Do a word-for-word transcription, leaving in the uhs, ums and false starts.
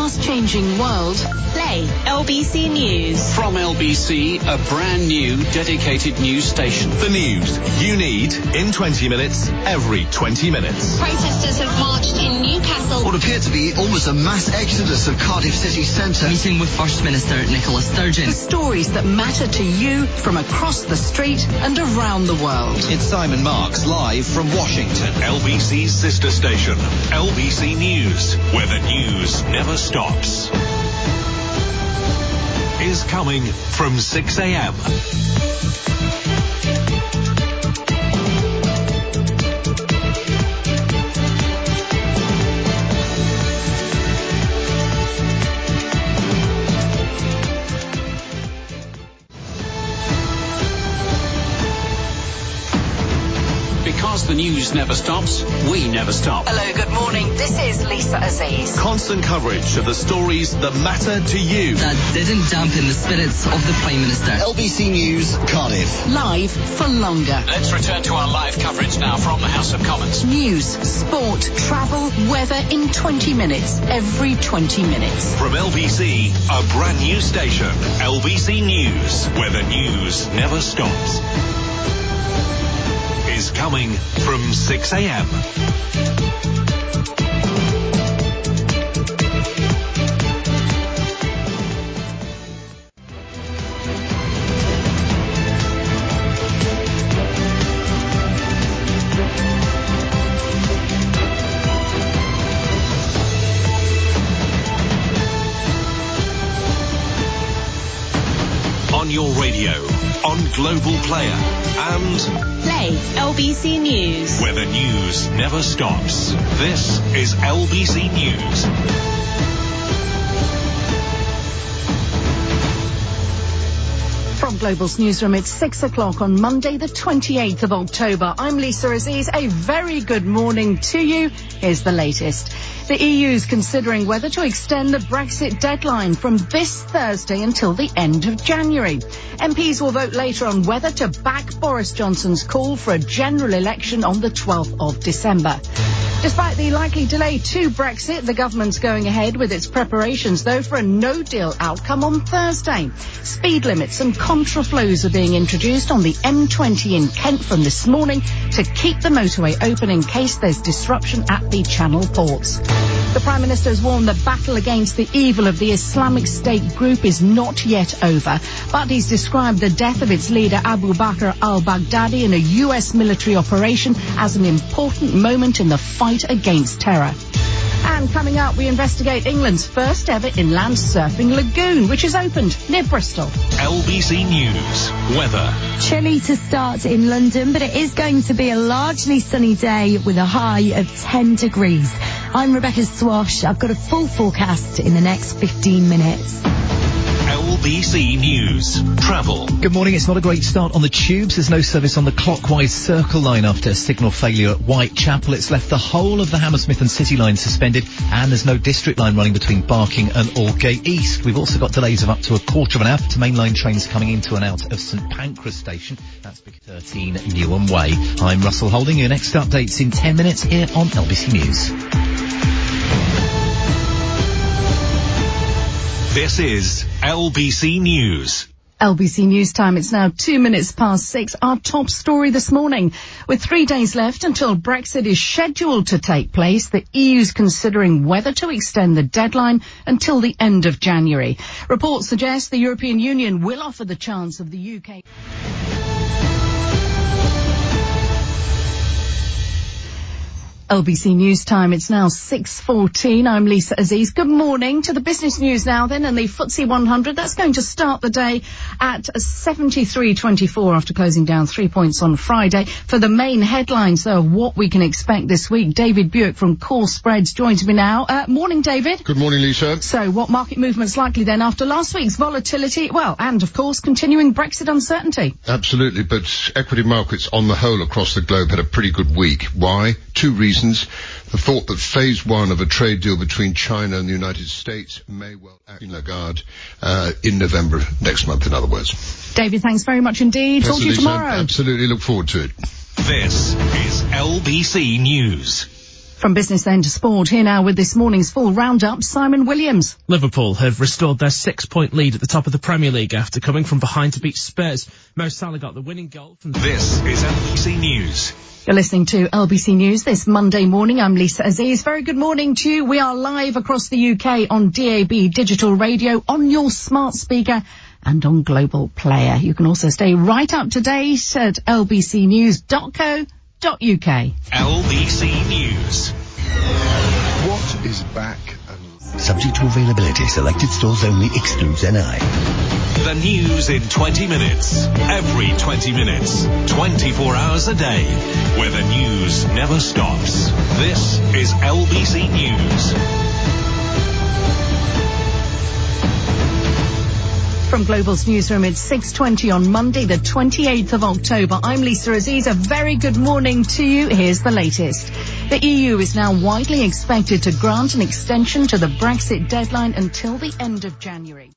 fast-changing world, play L B C News. From L B C, a brand new dedicated news station. The news you need in twenty minutes, every twenty minutes. Protesters have marched in Newcastle. What appeared to be almost a mass exodus of Cardiff city centre. Meeting with First Minister Nicola Sturgeon. The stories that matter to you from across the street and around the world. It's Simon Marks live from Washington. L B C's sister station, L B C News, where the news never stops. Is coming from six a.m. Because the news never stops, we never stop. Hello, good morning. This is Lisa Aziz. Constant coverage of the stories that matter to you. That didn't dampen the spirits of the Prime Minister. L B C News, Cardiff. Live for longer. Let's return to our live coverage now from the House of Commons. News, sport, travel, weather in twenty minutes. Every twenty minutes. From L B C, a brand new station, L B C News, where the news never stops. Is coming from six a.m. On your radio, on Global Player, and Play L B C News. where the news never stops. This is L B C News. From Global's newsroom, it's six o'clock on Monday, the twenty-eighth of October. I'm Lisa Aziz. A very good morning to you. Here's the latest. The E U's considering whether to extend the Brexit deadline from this Thursday until the end of January. M Ps will vote later on whether to back Boris Johnson's call for a general election on the twelfth of December. Despite the likely delay to Brexit, the government's going ahead with its preparations, though, for a no-deal outcome on Thursday. Speed limits and contraflows are being introduced on the M twenty in Kent from this morning to keep the motorway open in case there's disruption at the Channel ports. The Prime Minister has warned the battle against the evil of the Islamic State group is not yet over, but he's described the death of its leader Abu Bakr al-Baghdadi in a U S military operation as an important moment in the fight against terror. And coming up, we investigate England's first ever inland surfing lagoon, which is opened near Bristol. L B C News, weather. Chilly to start in London, but it is going to be a largely sunny day with a high of ten degrees. I'm Rebecca Swash. I've got a full forecast in the next fifteen minutes. L B C News, travel. Good morning. It's not a great start on the tubes. There's no service on the Clockwise Circle line after a signal failure at Whitechapel. It's left the whole of the Hammersmith and City line suspended, and there's no district line running between Barking and Aldgate East. We've also got delays of up to a quarter of an hour to mainline trains coming into and out of St Pancras Station. That's thirteen Newham Way. I'm Russell Holding. Your next update's in ten minutes here on L B C News. This is L B C News. L B C News time. It's now two minutes past six. Our top story this morning. With three days left until Brexit is scheduled to take place, the E U's considering whether to extend the deadline until the end of January. Reports suggest the European Union will offer the chance of the U K. L B C News time. It's now six fourteen. I'm Lisa Aziz. Good morning. To the business news now then, and the F T S E one hundred. That's going to start the day at seventy-three twenty-four after closing down three points on Friday. For the main headlines, though, of what we can expect this week, David Buick from Core Spreads joins me now. Uh, morning, David. Good morning, Lisa. So what market movements likely then after last week's volatility? Well, and of course, continuing Brexit uncertainty. Absolutely, but equity markets on the whole across the globe had a pretty good week. Why? Two reasons. The thought that phase one of a trade deal between China and the United States may well act in Lagarde uh, in November next month, in other words. David, thanks very much indeed. Talk to you tomorrow. Absolutely, look forward to it. This is L B C News. From business then to sport, here now with this morning's full roundup, Simon Williams. Liverpool have restored their six-point lead at the top of the Premier League after coming from behind to beat Spurs. Mo Salah got the winning goal from... This is L B C News. You're listening to L B C News this Monday morning. I'm Lisa Aziz. Very good morning to you. We are live across the U K on D A B digital radio, on your smart speaker and on Global Player. You can also stay right up to date at l b c news dot co dot u k. L B C News. What is back and... Subject to availability, selected stores only, excludes N I. The news in twenty minutes. Every twenty minutes. twenty-four hours a day. Where the news never stops. This is L B C News. From Global's newsroom, it's six twenty on Monday, the twenty-eighth of October. I'm Lisa Aziz. A very good morning to you. Here's the latest. The E U is now widely expected to grant an extension to the Brexit deadline until the end of January.